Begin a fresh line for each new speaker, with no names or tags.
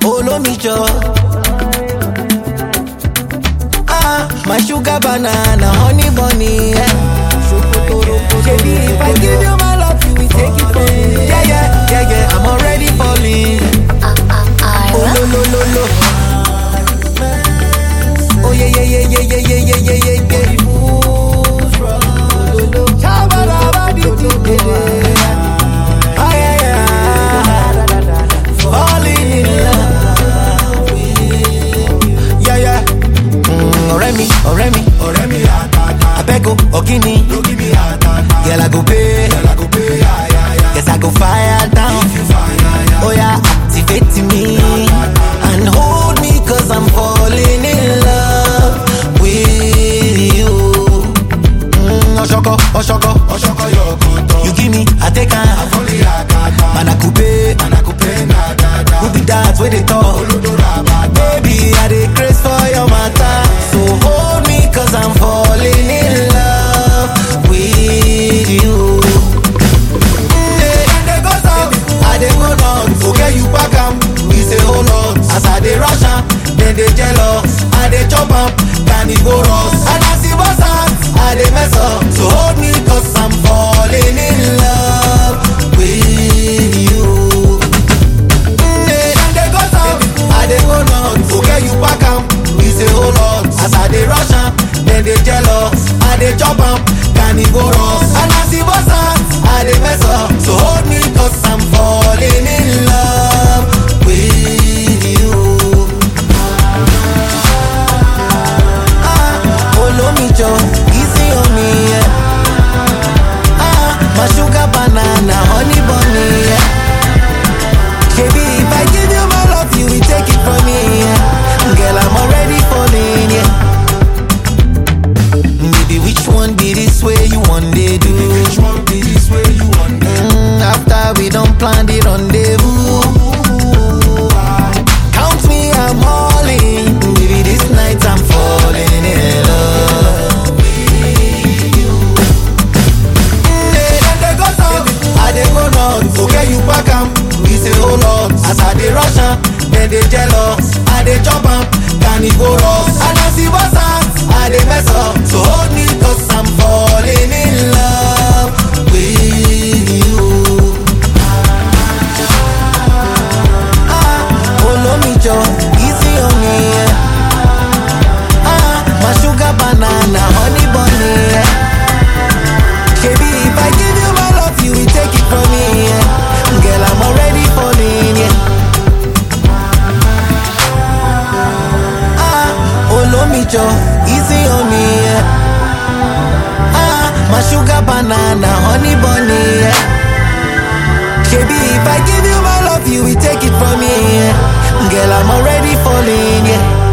Olomijo. My sugar banana, honey bunny. Baby, if I give you my love, you will take it from me. Yeah, I'm already falling. Oh, lo. Oh, yeah. Falling in love. Yeah. Ọ̀rẹ́ mi, I beg you, Ogini. Girl, I go pay. Yes, I go fire down. Oh yeah, activate me and hold me 'cause I'm falling in love with you. Oshoko, you give me, I take her. Man, I could pay. Who be that where they talk? Baby, I dey craze for your matter. So hold me 'cause I'm falling in love with you. I dey go nuts, okay you pack am, we say hold on. As I dey rush am, then they jealous. I dey chop am, carnivorous. And as you boss am, I dey mess up. So hold me 'cause I'm falling in love with you. I dey go nuts, okay you pack am, we say hold on. As I dey rush am, then they jealous. I dey chop am, carnivorous. And as you boss am, I dey mess up. So hold me 'cause I'm falling in love with you. Olomijo, easy on me, yeah. My sugar banana, honey bunny, yeah. Baby, if I give you my love, you will take it from me, yeah. Girl, I'm already falling, yeah. Baby, which one be this way you want to do? After we don't plan the rendezvous, count me, I'm all in. Baby, this night I'm falling in love with you. I dey go nuts, okay you pack am, we say hold on. As I dey rush am, then they jealous. I dey chop am, carnivorous. And as you boss am, I dey mess up. So hold me 'cause I'm falling in love with you. Olomijo, easy on me, yeah. My sugar banana, honey bunny, yeah. Baby, if I give you my love, you will take it from me, yeah. Girl, I'm already falling, yeah. Olomijo, easy on me, yeah. My sugar banana, honey bunny, yeah. Baby, if I give you my love, you will take it from me, yeah. Girl, I'm already falling, yeah.